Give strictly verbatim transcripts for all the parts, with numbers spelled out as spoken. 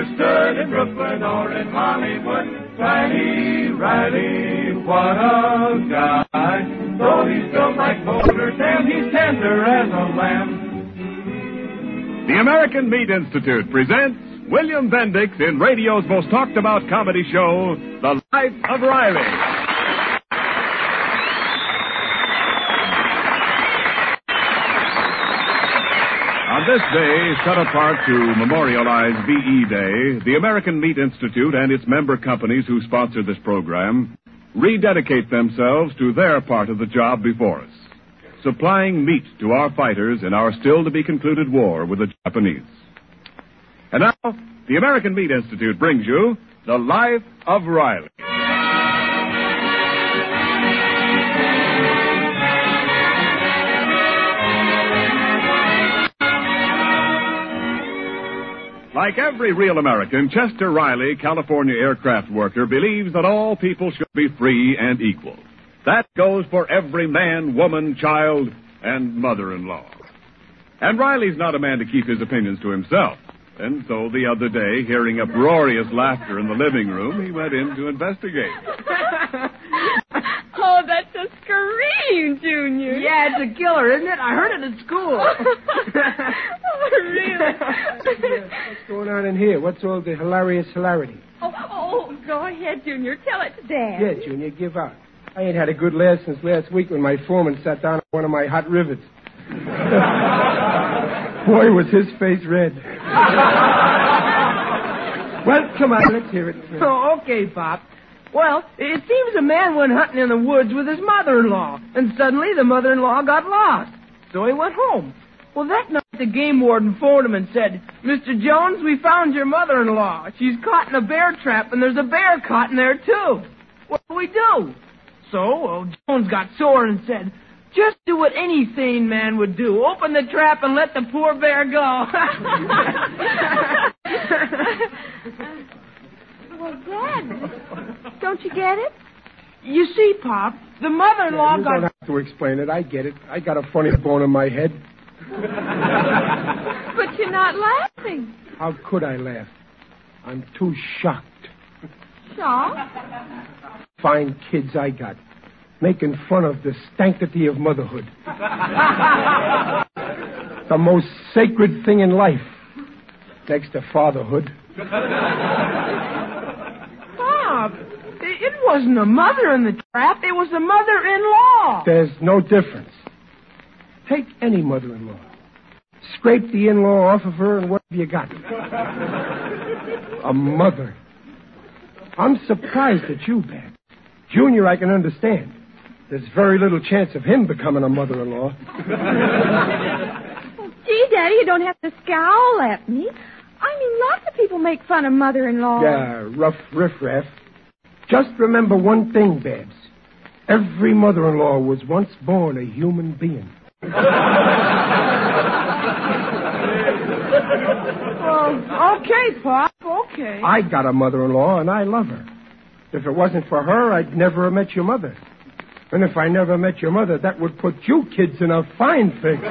understood in Brooklyn or in Hollywood. Riley, Riley, what a guy. Though he's built like Boulder Sam, he's tender as a lamb. The American Meat Institute presents William Bendix in radio's most talked about comedy show, The Life of Riley. On this day, set apart to memorialize V E Day, the American Meat Institute and its member companies who sponsor this program rededicate themselves to their part of the job before us, supplying meat to our fighters in our still-to-be-concluded war with the Japanese. And now, the American Meat Institute brings you The Life of Riley. Like every real American, Chester Riley, California aircraft worker, believes that all people should be free and equal. That goes for every man, woman, child, and mother-in-law. And Riley's not a man to keep his opinions to himself. And so the other day, hearing uproarious laughter in the living room, he went in to investigate. Oh, that's a scream, Junior. Yeah, it's a killer, isn't it? I heard it at school. Oh, really? What's going on in here? What's all the hilarious hilarity? Oh, oh, go ahead, Junior. Tell it to Dad. Yeah, Junior, give out. I ain't had a good laugh since last week when my foreman sat down on one of my hot rivets. Boy, was his face red. Well, come on, let's hear it. Oh, okay, Pop. Well, it seems a man went hunting in the woods with his mother-in-law, and suddenly the mother-in-law got lost. So he went home. Well, that night the game warden phoned him and said, Mister Jones, we found your mother-in-law. She's caught in a bear trap, and there's a bear caught in there, too. What do we do? So, well, Jones got sore and said, just do what any sane man would do. Open the trap and let the poor bear go. Well, Dad, don't you get it? You see, Pop, the mother-in-law Yeah, you got... don't have to explain it. I get it. I got a funny bone in my head. But you're not laughing. How could I laugh? I'm too shocked. Shocked? Fine kids I got. Making fun of the sanctity of motherhood. The most sacred thing in life. Next to fatherhood. Pop, it wasn't a mother in the trap. It was a mother-in-law. There's no difference. Take any mother-in-law. Scrape the in-law off of her and what have you got? A mother. I'm surprised at you, Babs. Junior, I can understand. There's very little chance of him becoming a mother-in-law. Oh, gee, Daddy, you don't have to scowl at me. I mean, lots of people make fun of mother-in-law. Yeah, rough riffraff. Just remember one thing, Babs. Every mother-in-law was once born a human being. Well, okay, Pop, okay. I got a mother-in-law, and I love her. If it wasn't for her, I'd never have met your mother. And if I never met your mother, that would put you kids in a fine fix.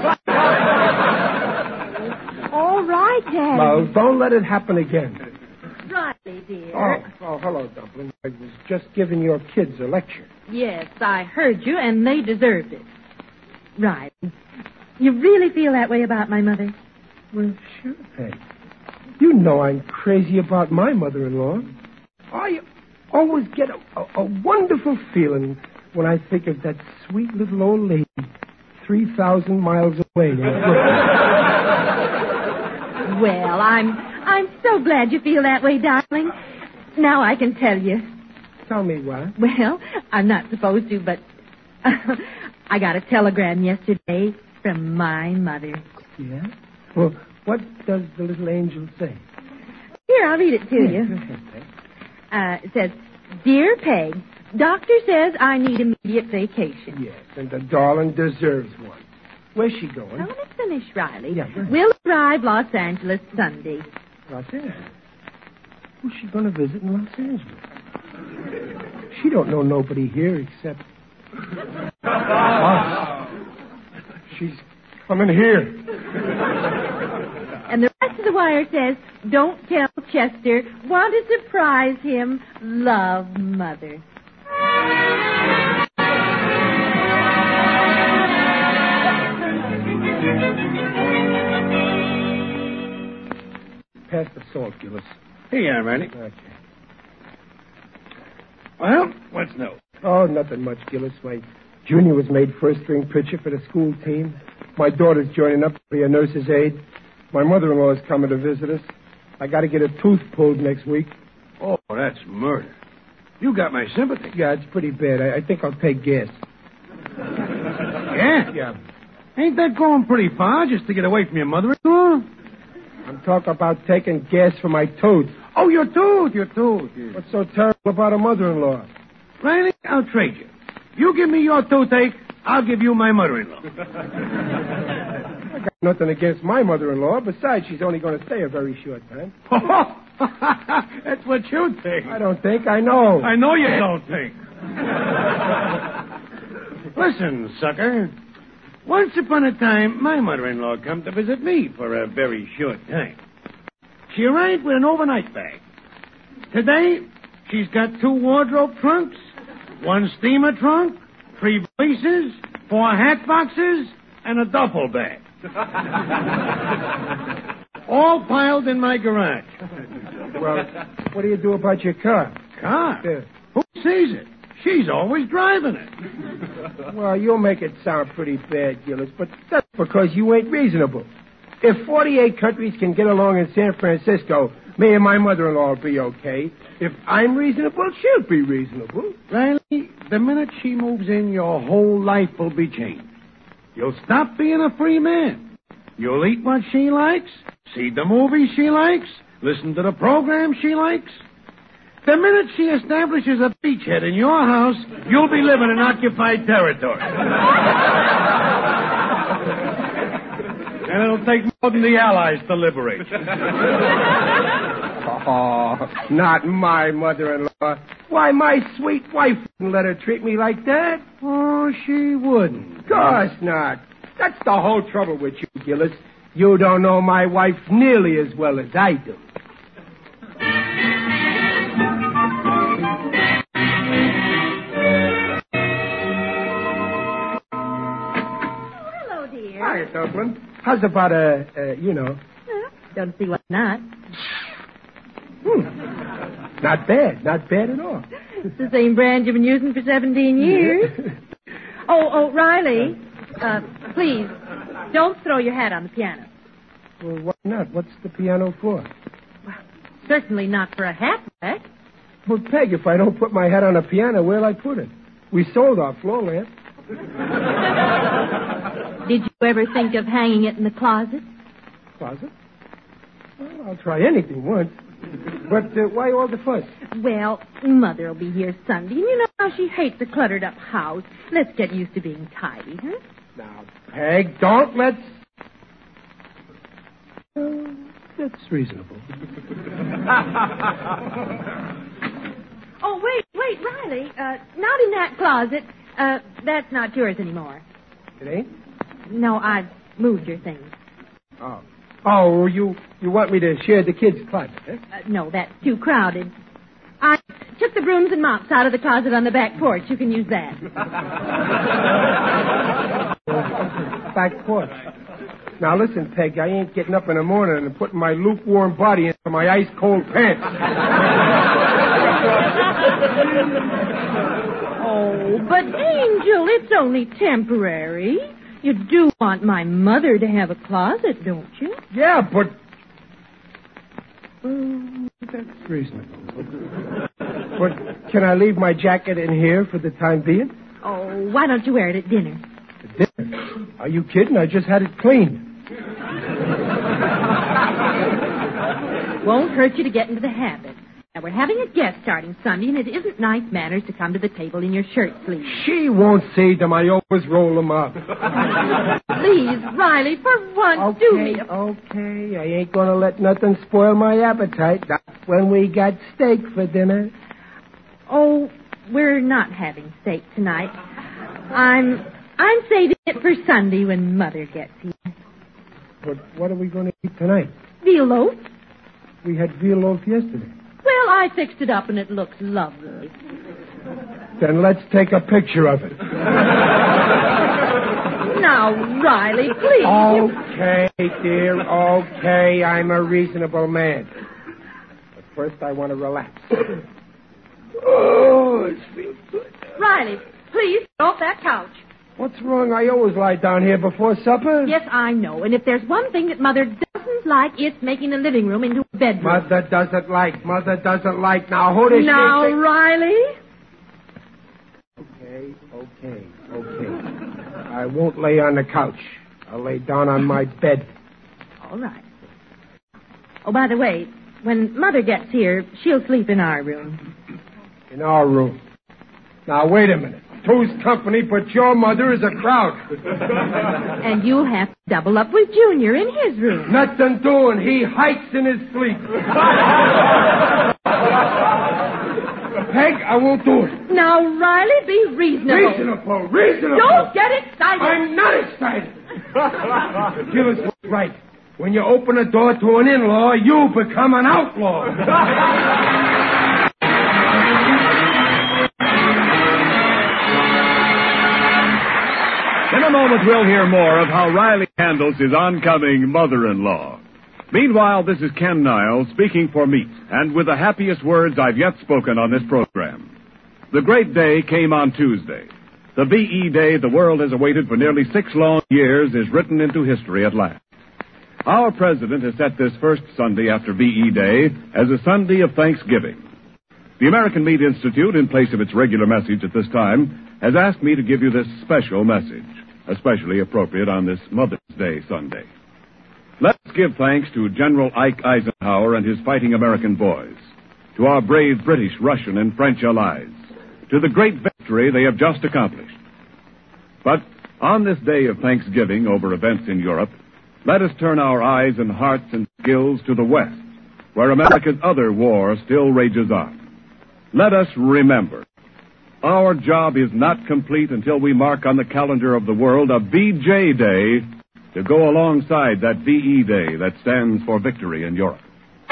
All right, Daddy. Well, don't let it happen again. Riley, dear. Oh, oh, hello, Dumpling. I was just giving your kids a lecture. Yes, I heard you, and they deserved it. Riley, you really feel that way about my mother? Well, sure, Peg. You know I'm crazy about my mother-in-law. I always get a, a, a wonderful feeling when I think of that sweet little old lady three thousand miles away in Brooklyn. Well, I'm I'm so glad you feel that way, darling. Now I can tell you. Tell me what? Well, I'm not supposed to, but I got a telegram yesterday from my mother. Yeah? Well, what does the little angel say? Here, I'll read it to Yeah, you. go ahead, Peg. Uh, it says, Dear Peg, doctor says I need immediate vacation. Yes, and the darling deserves one. Where's she going? Now, let me finish, Riley. Yeah, go ahead. We'll arrive Los Angeles Sunday. Los Angeles? Who's she going to visit in Los Angeles? She don't know nobody here except us. She's coming here. And the rest of the the wire says, don't tell Chester. Want to surprise him. Love, Mother. Pass the salt, Gillis. Here you are, Randy. Okay. Well, what's new? Oh, nothing much, Gillis. My junior was made first-string pitcher for the school team. My daughter's joining up to be a nurse's aide. My mother-in-law is coming to visit us. I got to get a tooth pulled next week. Oh, that's murder. You got my sympathy. Yeah, it's pretty bad. I, I think I'll take gas. Yeah? Yeah. Ain't that going pretty far just to get away from your mother-in-law? I'm talking about taking gas for my tooth. Oh, your tooth, your tooth. Yeah. What's so terrible about a mother-in-law? Riley, I'll trade you. You give me your toothache, I'll give you my mother-in-law. I got nothing against my mother-in-law. Besides, she's only going to stay a very short time. That's what you think. I don't think. I know. I know you don't think. Listen, sucker. Once upon a time, my mother-in-law come to visit me for a very short time. She arrived with an overnight bag. Today, she's got two wardrobe trunks, one steamer trunk, three valises, four hat boxes, and a duffel bag. All piled in my garage. Well, what do you do about your car? Car? Yeah. Who sees it? She's always driving it. Well, you'll make it sound pretty bad, Gillis, but that's because you ain't reasonable. If forty-eight countries can get along in San Francisco, me and my mother-in-law will be okay. If I'm reasonable, she'll be reasonable. Riley, the minute she moves in, your whole life will be changed. You'll stop being a free man. You'll eat what she likes, see the movies she likes, listen to the program she likes. The minute she establishes a beachhead in your house, you'll be living in occupied territory. And it'll take more than the Allies to liberate you. Oh, not my mother-in-law. Why, my sweet wife wouldn't let her treat me like that. Oh, she wouldn't. Of course not. That's the whole trouble with you, Gillis. You don't know my wife nearly as well as I do. Hello, dear. Hi, Dublin. How's about a, uh, you know... Well, don't see why not. Hmm. Not bad. Not bad at all. It's the same brand you've been using for seventeen years. oh, oh, Riley, uh, please, don't throw your hat on the piano. Well, why not? What's the piano for? Well, certainly not for a hat rack. Well, Peg, if I don't put my hat on a piano, where'll I put it? We sold our floor lamp. Did you ever think of hanging it in the closet? Closet? Well, I'll try anything once. But uh, why all the fuss? Well, Mother'll be here Sunday, and you know how she hates a cluttered-up house. Let's get used to being tidy, huh? Now, Peg, don't let's... Uh, that's reasonable. Oh, wait, wait, Riley. Uh, not in that closet. Uh, that's not yours anymore. It ain't? No, I've moved your things. Oh. Oh, you you want me to share the kids' closet, eh? Uh, no, that's too crowded. I took the brooms and mops out of the closet on the back porch. You can use that. Back porch. Now, listen, Peg, I ain't getting up in the morning and putting my lukewarm body into my ice-cold pants. Oh, but Angel, it's only temporary. You do want my mother to have a closet, don't you? Yeah, but... Uh, that's reasonable. But can I leave my jacket in here for the time being? Oh, why don't you wear it at dinner? At dinner? Are you kidding? I just had it cleaned. Won't hurt you to get into the habit. Now, we're having a guest starting Sunday, and it isn't nice manners to come to the table in your shirt sleeves. She won't see them. I always roll them up. Please, Riley, for once, okay, do me a... Okay, I ain't going to let nothing spoil my appetite. Not when we got steak for dinner. Oh, we're not having steak tonight. I'm... I'm saving it for Sunday when Mother gets here. But what are we going to eat tonight? Veal loaf. We had veal loaf yesterday. Well, I fixed it up and it looks lovely. Then let's take a picture of it. Now, Riley, please. Okay, dear, okay. I'm a reasonable man. But first I want to relax. Oh, it feels good. Riley, please get off that couch. What's wrong? I always lie down here before supper. Yes, I know. And if there's one thing that Mother doesn't like, it's making the living room into a bedroom. Mother doesn't like. Mother doesn't like. Now, who does now, she think? Riley? Okay, okay, okay. I won't lay on the couch. I'll lay down on my bed. All right. Oh, by the way, when Mother gets here, she'll sleep in our room. In our room. Now, wait a minute. Two's company, but your mother is a crowd. And you'll have to double up with Junior in his room. Nothing doing. He hikes in his sleep. Peg, I won't do it. Now, Riley, be reasonable. Reasonable, reasonable. Don't get excited. I'm not excited. Gillis was right. When you open a door to an in-law, you become an outlaw. In a moment, we'll hear more of how Riley handles his oncoming mother-in-law. Meanwhile, this is Ken Niles speaking for Meat, and with the happiest words I've yet spoken on this program. The great day came on Tuesday. The V E Day the world has awaited for nearly six long years is written into history at last. Our president has set this first Sunday after V E Day as a Sunday of Thanksgiving. The American Meat Institute, in place of its regular message at this time, has asked me to give you this special message, especially appropriate on this Mother's Day Sunday. Let's give thanks to General Ike Eisenhower and his fighting American boys, to our brave British, Russian, and French allies, to the great victory they have just accomplished. But on this day of Thanksgiving over events in Europe, let us turn our eyes and hearts and skills to the West, where America's other war still rages on. Let us remember, our job is not complete until we mark on the calendar of the world a V J Day to go alongside that V E Day that stands for victory in Europe.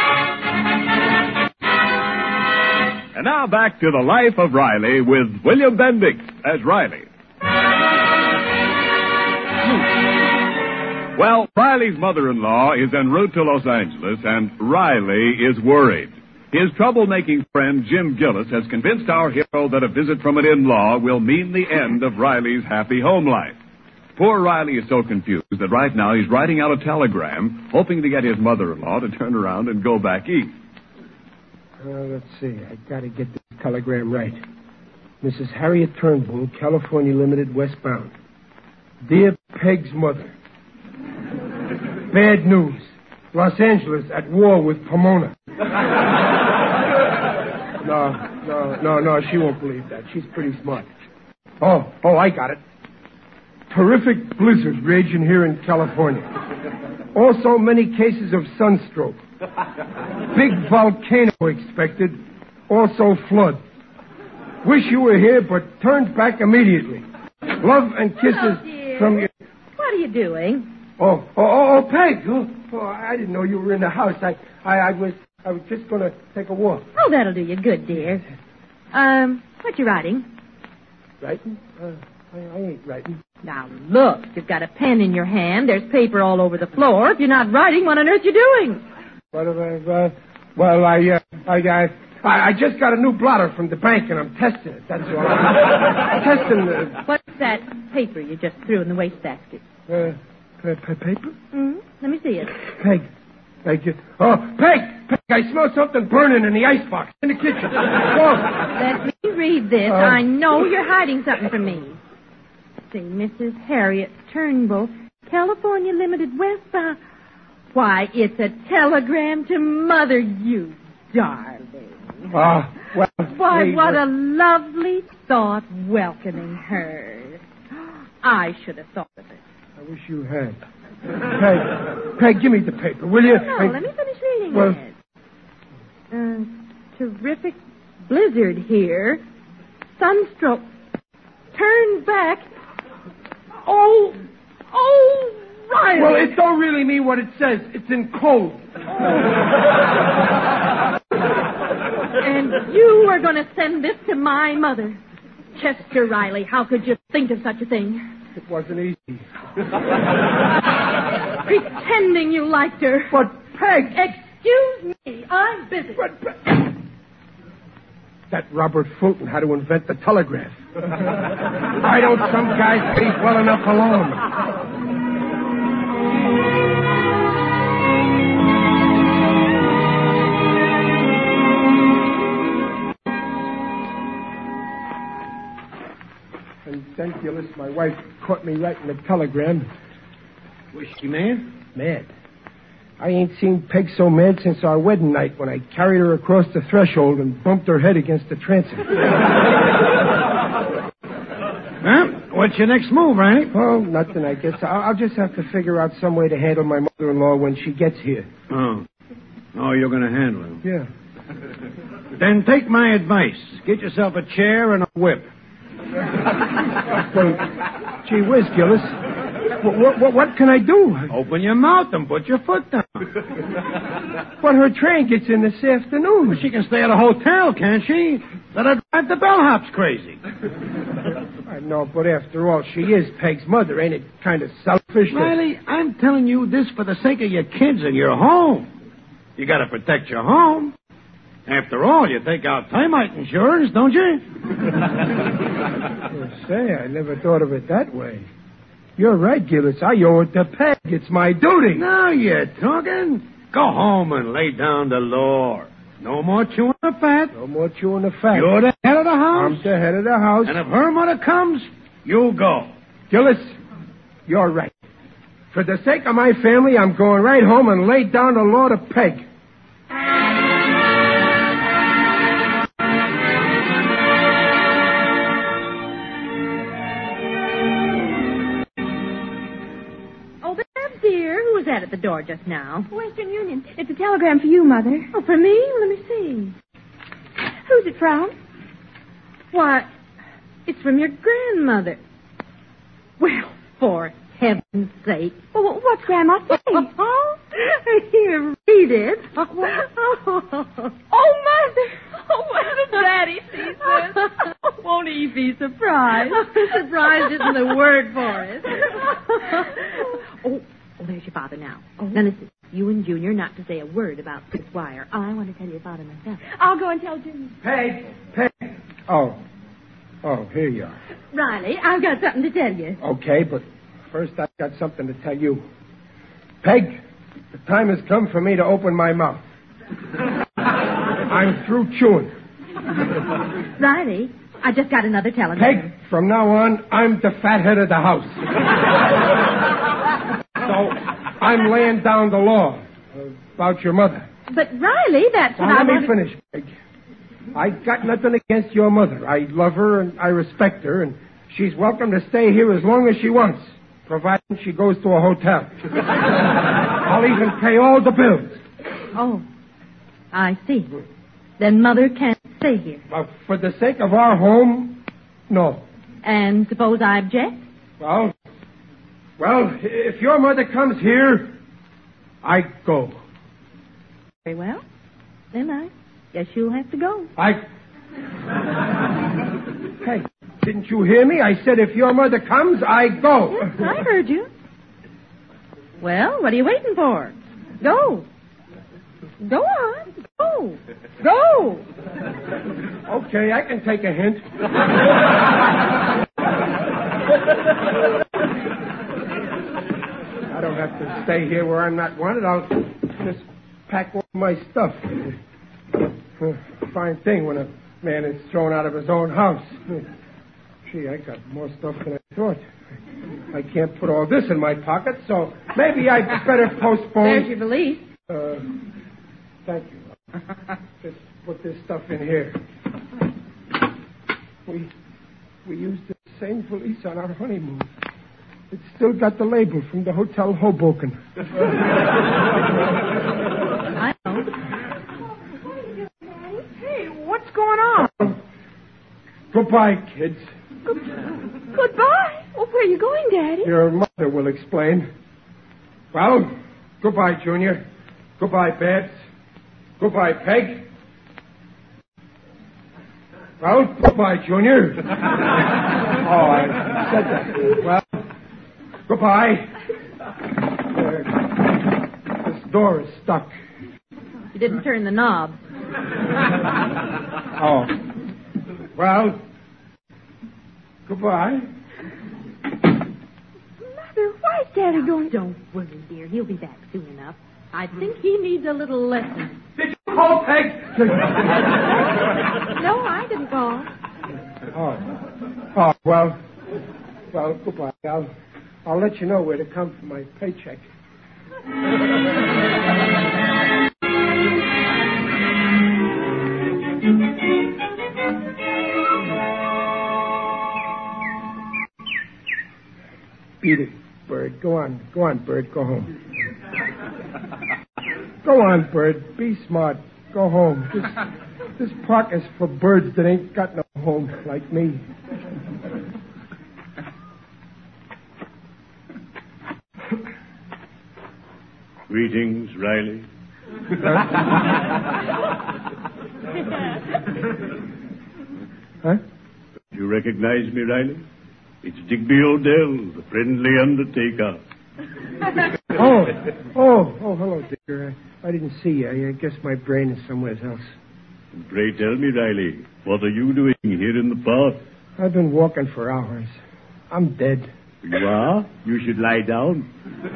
And now back to the life of Riley with William Bendix as Riley. Well, Riley's mother-in-law is en route to Los Angeles, and Riley is worried. His troublemaking friend, Jim Gillis, has convinced our hero that a visit from an in-law will mean the end of Riley's happy home life. Poor Riley is so confused that right now he's writing out a telegram, hoping to get his mother-in-law to turn around and go back east. Uh, let's see. I got to get this telegram right. Missus Harriet Turnbull, California Limited, westbound. Dear Peg's mother. Bad news. Los Angeles at war with Pomona. No, no, no, no, she won't believe that. She's pretty smart. Oh, oh, I got it. Terrific blizzard raging here in California. Also many cases of sunstroke. Big volcano expected. Also flood. Wish you were here, but turned back immediately. Love and kisses Hello, from your... What are you doing? Oh, oh, oh, oh, Peg. Oh, oh, I didn't know you were in the house. I, I, I was, I was just going to take a walk. Oh, that'll do you good, dear. Um, what you writing? Writing? Uh, I, I ain't writing. Now, look, you've got a pen in your hand. There's paper all over the floor. If you're not writing, what on earth you doing? What have I, uh, well, I, uh, I, I, I just got a new blotter from the bank, and I'm testing it. That's all. I'm testing the... What's that paper you just threw in the wastebasket? Uh, p- p- paper? Mm-hmm. Let me see it. Peg. Peg. you- Oh, Peg! Peg, I smell something burning in the icebox in the kitchen. Oh. Let me read this. Uh, I know you're hiding something from me. See, Missus Harriet Turnbull, California Limited, westbound. Why, it's a telegram to Mother, you darling. Ah, well... Why, wait, what wait. a lovely thought welcoming her. I should have thought of it. I wish you had. Peg, Peg, give me the paper, will you? No, I- let me finish reading Well- it. Uh, terrific blizzard here. Sunstroke. Turn back. Oh, oh, Riley! Well, it don't really mean what it says. It's in code. And you are going to send this to my mother. Chester Riley, how could you think of such a thing? It wasn't easy. Pretending you liked her. But, Peg... Excuse me, I'm busy. But, but... That Robert Fulton had to invent the telegraph. Why don't some guys leave well enough alone? And then, Gillis, my wife caught me writing the telegram. Was she mad? Mad. I ain't seen Peg so mad since our wedding night when I carried her across the threshold and bumped her head against the transom. Well, what's your next move, Riley? Oh, nothing, I guess. I'll, I'll just have to figure out some way to handle my mother-in-law when she gets here. Oh. Oh, you're going to handle him. Yeah. Then take my advice. Get yourself a chair and a whip. Wait, gee whiz, Gillis. What, what, what can I do? Open your mouth and put your foot down. But her train gets in this afternoon. Well, she can stay at a hotel, can't she? Let her drive the bellhops crazy. I know, but after all, she is Peg's mother. Ain't it kind of selfish? To... Riley, I'm telling you this for the sake of your kids and your home. You got to protect your home. After all, you take out termite insurance, don't you? Well, say, I never thought of it that way. You're right, Gillis. I owe it to Peg. It's my duty. Now you're talking. Go home and lay down the law. No more chewing the fat. No more chewing the fat. You're the head of the house. I'm the head of the house. And if her mother comes, you go. Gillis, you're right. For the sake of my family, I'm going right home and lay down the law to Peg. Who was that at the door just now? Western Union. It's a telegram for you, Mother. Oh, for me? Let me see. Who's it from? Why, it's from your grandmother. Well, for heaven's sake. Well, what's Grandma saying? Oh, here, read it. Oh, oh, Mother. Oh, what did Daddy see this? Won't he be surprised? Surprised isn't the word for it. oh. Oh, there's your father now. Oh. Now, listen, you and Junior not to say a word about this wire. I want to tell your father myself. I'll go and tell Junior. Peg, Peg. Oh, oh, here you are. Riley, I've got something to tell you. Okay, but first I've got something to tell you. Peg, the time has come for me to open my mouth. I'm through chewing. Riley, I just got another telegram. Peg, from now on, I'm the fathead of the house. So I'm laying down the law about your mother. But, Riley, that's now, what I let wanted... me finish, Peg. I got nothing against your mother. I love her and I respect her, and she's welcome to stay here as long as she wants, providing she goes to a hotel. I'll even pay all the bills. Oh, I see. Then Mother can't stay here. Well, for the sake of our home, no. And suppose I object? Well... Well, if your mother comes here, I go. Very well. Then I guess you'll have to go. I... Hey, didn't you hear me? I said if your mother comes, I go. Yes, I heard you. Well, what are you waiting for? Go. Go on. Go. Go. Okay, I can take a hint. I don't have to stay here where I'm not wanted. I'll just pack all my stuff. Fine thing when a man is thrown out of his own house. Gee, I got more stuff than I thought. I can't put all this in my pocket, so maybe I'd better postpone... There's your valise. Uh, thank you. Just put this stuff in here. We, we used the same valise on our honeymoon. It's still got the label from the Hotel Hoboken. I know. Hey, what's going on? Goodbye, kids. Good- Goodbye. Well, where are you going, Daddy? Your mother will explain. Well, goodbye, Junior. Goodbye, Babs. Goodbye, Peg. Well, goodbye, Junior. Oh, I said that. Well, goodbye. Uh, this door is stuck. You didn't turn the knob. Oh. Well, goodbye. Mother, why's Daddy going? Don't worry, dear. He'll be back soon enough. I think he needs a little lesson. Did you call, Peg? No, I didn't call. Oh. Oh, well. Well, goodbye. I'll, I'll let you know where to come for my paycheck. Beat it, Bird. Go on. Go on, Bird. Go home. Go on, Bird. Be smart. Go home. This, this park is for birds that ain't got no home like me. Greetings, Riley. Huh? Do you recognize me, Riley? It's Digby Odell, the friendly undertaker. Oh, oh, oh, hello, Digger. I, I didn't see you. I, I guess my brain is somewhere else. And pray tell me, Riley, what are you doing here in the park? I've been walking for hours. I'm dead. You are? You should lie down.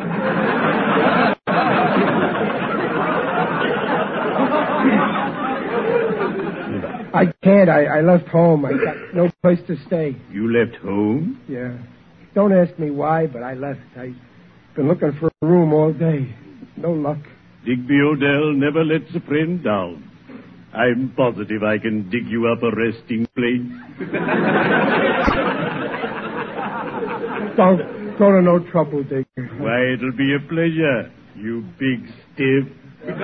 I can't. I, I left home. I got no place to stay. You left home? Yeah. Don't ask me why, but I left. I've been looking for a room all day. No luck. Digby Odell never lets a friend down. I'm positive I can dig you up a resting place. Don't go to no trouble, Digger. Why, it'll be a pleasure, you big stiff.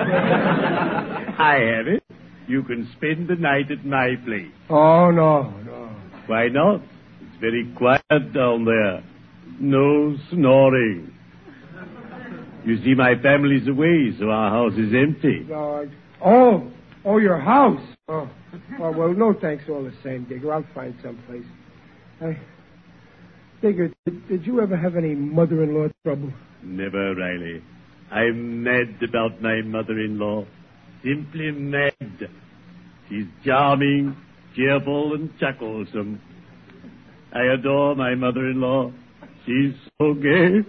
I have it. You can spend the night at my place. Oh, no, no. Why not? It's very quiet down there. No snoring. You see, my family's away, so our house is empty. No, I... Oh, oh, your house. Oh. Oh, well, no thanks all the same, Digger. I'll find someplace. I... Digger, did, did you ever have any mother-in-law trouble? Never, Riley. I'm mad about my mother-in-law. Simply mad. She's charming, cheerful, and chucklesome. I adore my mother-in-law. She's so gay.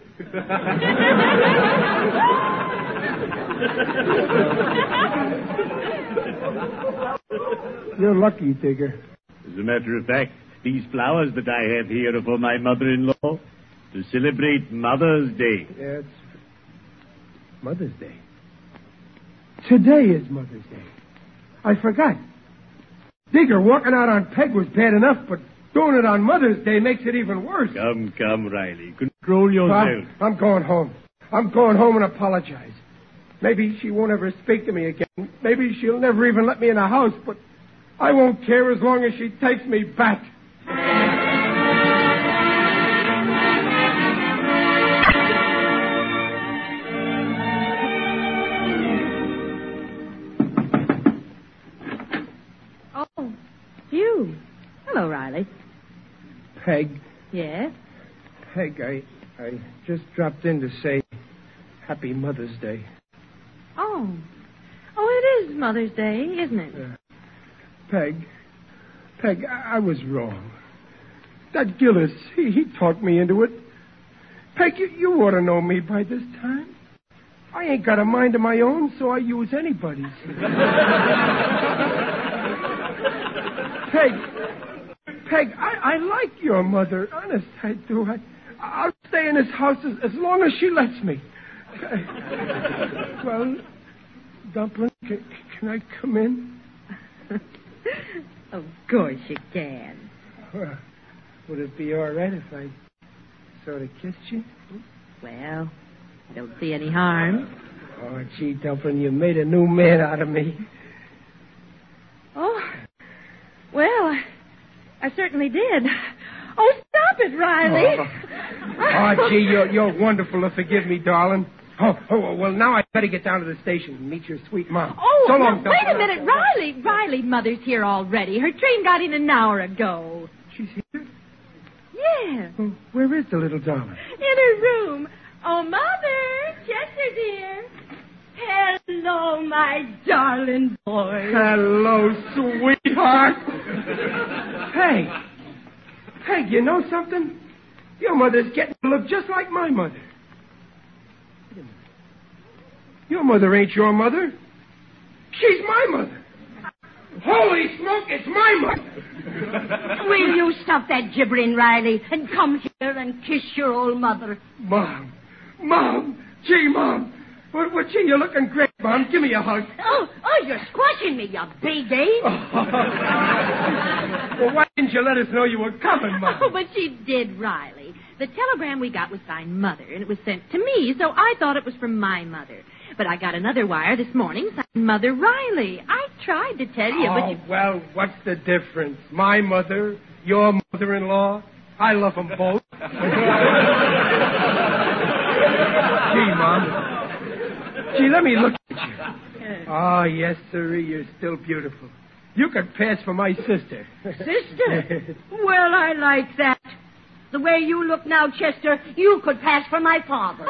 You're lucky, Digger. As a matter of fact, these flowers that I have here are for my mother-in-law to celebrate Mother's Day. Yeah, it's Mother's Day. Today is Mother's Day. I forgot. Digger, walking out on Peg was bad enough, but doing it on Mother's Day makes it even worse. Come, come, Riley. Control yourself. I'm, I'm going home. I'm going home and apologize. Maybe she won't ever speak to me again. Maybe she'll never even let me in the house, but I won't care as long as she takes me back. Oh, you. Hello, Riley. Peg. Yes? Peg, I, I just dropped in to say Happy Mother's Day. Oh. Oh, it is Mother's Day, isn't it? Uh, Peg. Peg, I, I was wrong. That Gillis, he, he talked me into it. Peg, you, you ought to know me by this time. I ain't got a mind of my own, so I use anybody's. Peg, Peg, I, I like your mother. Honest, I do. I, I'll stay in this house as, as long as she lets me. Well, Dumpling, can, can I come in? Of course you can. Well, would it be all right if I sort of kissed you? Well, I don't see any harm. Oh, gee, Dumpling, you made a new man out of me. Oh, well, I, I certainly did. Oh, stop it, Riley. Oh, oh gee, you're, you're wonderful to forgive me, darling. Oh, oh, well, now I better get down to the station and meet your sweet mom. Oh, so now, long, wait a Dumpling. minute. Riley, Riley, Mother's here already. Her train got in an hour ago. She's here? Yes. Oh, where is the little darling? In her room. Oh, Mother, Chester, dear. Hello, my darling boy. Hello, sweetheart. Hey. Hey, you know something? Your mother's getting to look just like my mother. Wait a minute. Your mother ain't your mother. She's my mother. Holy smoke, it's my mother. Will you stop that gibbering, Riley, and come here and kiss your old mother? Mom. Mom. Gee, Mom. What, what, gee, you're looking great, Mom. Give me a hug. Oh, oh, you're squashing me, you big ape. Well, why didn't you let us know you were coming, Mom? Oh, but she did, Riley. The telegram we got was signed Mother, and it was sent to me, so I thought it was from my mother. But I got another wire this morning signed Mother Riley. I tried to tell you, oh, but you... well, what's the difference? My mother, your mother-in-law? I love them both. Gee, Mom. Gee, let me look at you. Oh, yes, sir, you're still beautiful. You could pass for my sister. Sister? Well, I like that. The way you look now, Chester, you could pass for my father.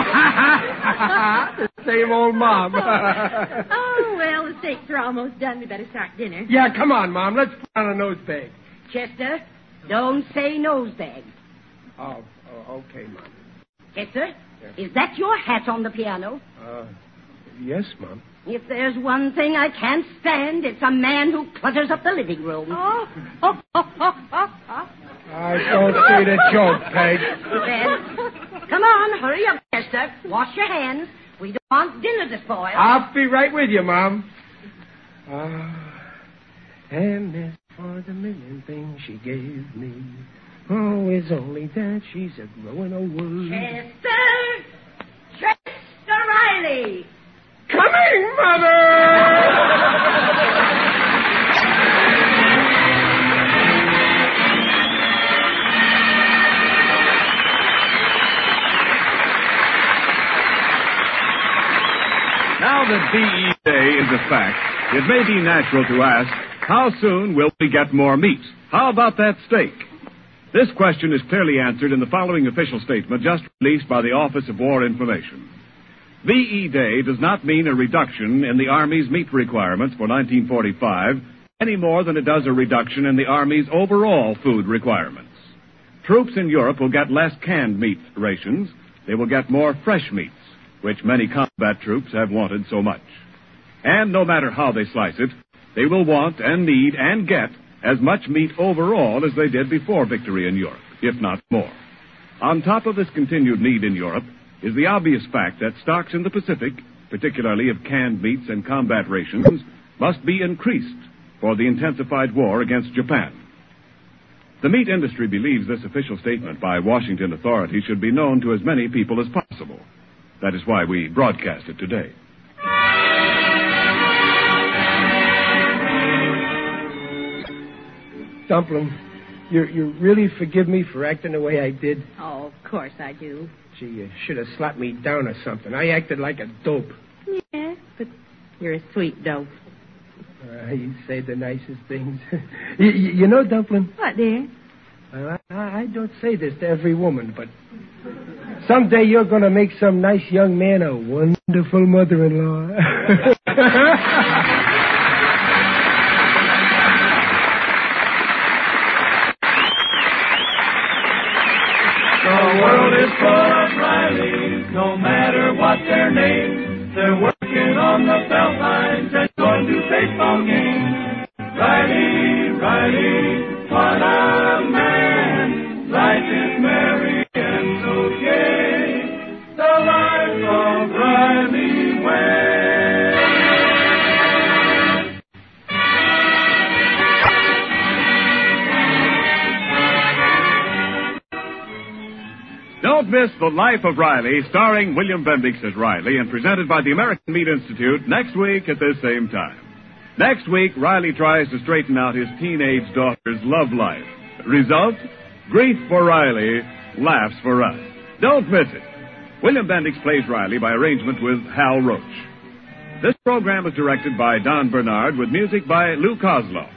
The same old Mom. Oh, well, the steaks are almost done. We better start dinner. Yeah, come on, Mom. Let's put on a nose bag. Chester, don't say nose bag. Oh, oh okay, Mom. Chester, is that your hat on the piano? Uh, yes, Mom. If there's one thing I can't stand, it's a man who clutters up the living room. Oh, oh, oh, oh, oh, oh. I don't see the joke, Peg. Then, come on, hurry up, Chester. Wash your hands. We don't want dinner to spoil. I'll be right with you, Mom. Ah, and as for the million things she gave me, oh, it's only that she's a growing old. Chester! Chester Riley! Coming, Mother! Now that B E Day is a fact, it may be natural to ask, how soon will we get more meat? How about that steak? This question is clearly answered in the following official statement just released by the Office of War Information. B E Day does not mean a reduction in the Army's meat requirements for nineteen forty-five any more than it does a reduction in the Army's overall food requirements. Troops in Europe will get less canned meat rations. They will get more fresh meats, which many combat troops have wanted so much. And no matter how they slice it, they will want and need and get as much meat overall as they did before victory in Europe, if not more. On top of this continued need in Europe is the obvious fact that stocks in the Pacific, particularly of canned meats and combat rations, must be increased for the intensified war against Japan. The meat industry believes this official statement by Washington authorities should be known to as many people as possible. That is why we broadcast it today. Dumpling, you you really forgive me for acting the way I did? Oh, of course I do. Gee, you should have slapped me down or something. I acted like a dope. Yes, but you're a sweet dope. Uh, you say the nicest things. you, you know, Dumpling? What, dear? Uh, I, I don't say this to every woman, but someday you're going to make some nice young man a wonderful mother-in-law. The world is full of Rileys, no matter what their name. They're working on the belt lines and going to baseball games. Riley, Riley, what a man. Life is merry and so gay. The life of Riley West. Don't miss The Life of Riley, starring William Bendix as Riley and presented by the American Meat Institute next week at this same time. Next week, Riley tries to straighten out his teenage daughter's love life. Result? Grief for Riley, laughs for us. Don't miss it. William Bendix plays Riley by arrangement with Hal Roach. This program is directed by Don Bernard with music by Lou Kozloff.